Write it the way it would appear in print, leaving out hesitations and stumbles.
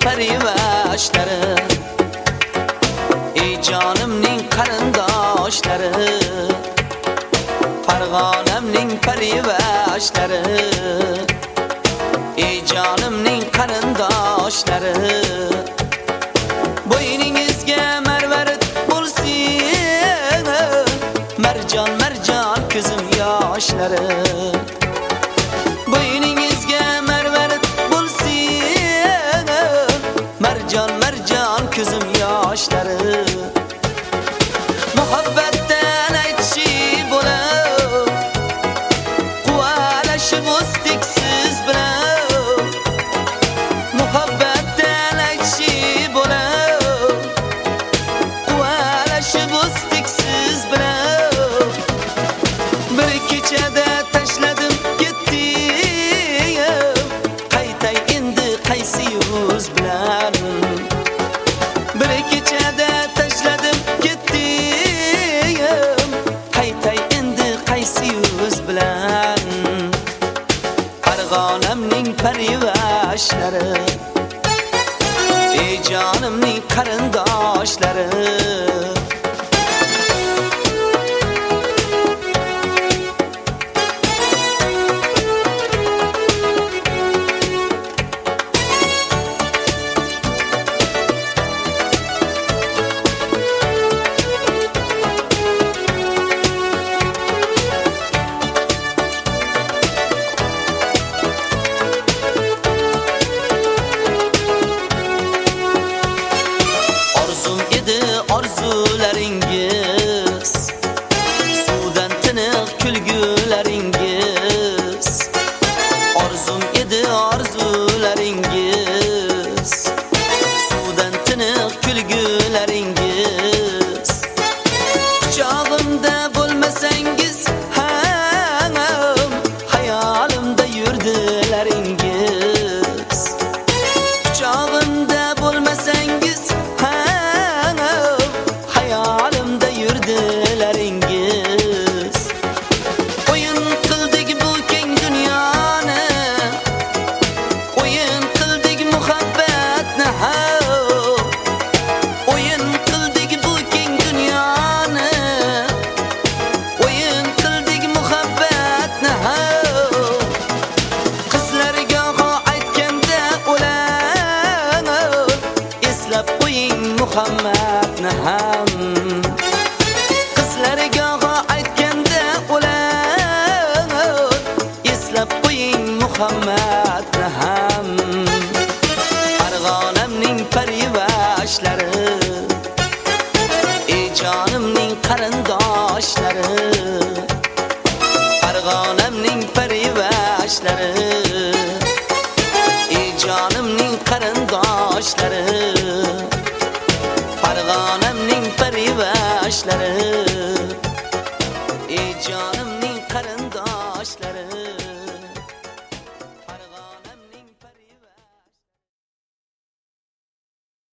parivashlari, ey jonimning qarindoshlari, Farg'onamning parivashlari, ey jonimning qarindoshlari, bo'yningizga marvarid bo'lsin, marjon marjon ko'zim yoshlari. Bo'yningizga marvarid bo'lsin, marjon marjon ko'zim yoshlari. Muhabbatdan aytishi bo'lib, quvalashib o'zdiksiz bilan. Muhabbatdan aytishi bo'lib, quvalashib o'zdiksiz bilan. Bir kechada tashladim ketdim, qaytay endi qaysi yuz bilan. Bir kechada tashladim ketdim, qaytay endi qaysi yuz bilan. Farg'onamning parivashlari, ey jonimning qarindoshlari. Orzularingiz, suvdan tiniq kulgularingiz. Orzum edi orzularingiz, suvdan tiniq kulgularingiz. Quchog'imda bo'lmasangiz ham, hayolimda yurdilaringiz. Quchog'imda bo'lmasangiz ham, hayolimda yurdilaringiz. O'yin qildik bu keng dunyoni, o'yin qildik muhabbatni ha. O'yin qildik bu keng dunyoni, o'yin qildik muhabbatni ha. Qizlarga aytganda o'lan, eslab qo'ying Muhammadni ham. Qizlarga aytganda o'lan, eslab qo'ying Muhammadni ham. Farg'onamning parivashlari, ey jonimning qarindoshlari. Farg'onamning parivashlari, ey jonimning qarindoshlari. Farg'onamning parivashlari.